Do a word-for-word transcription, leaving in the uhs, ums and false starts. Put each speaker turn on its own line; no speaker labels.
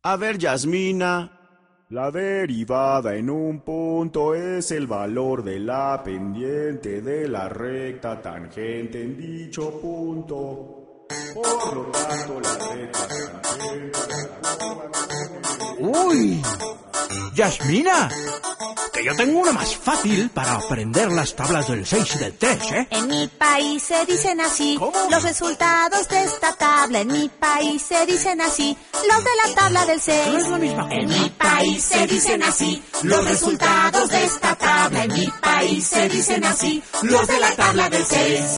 A ver, Yasmina.
La derivada en un punto es el valor de la pendiente de la recta tangente en dicho punto. Por lo tanto, la recta tangente...
¡Uy! ¡Yasmina! Que yo tengo una más fácil para aprender las tablas del seis y del tres, ¿eh?
En mi país se dicen así.
¿Cómo?
Los resultados de esta tabla. En mi país se dicen así. Los de la tabla del seis.
No es la misma cosa.
En mi país se dicen así. Los resultados de esta tabla. En mi país se dicen así. Los de la tabla del seis.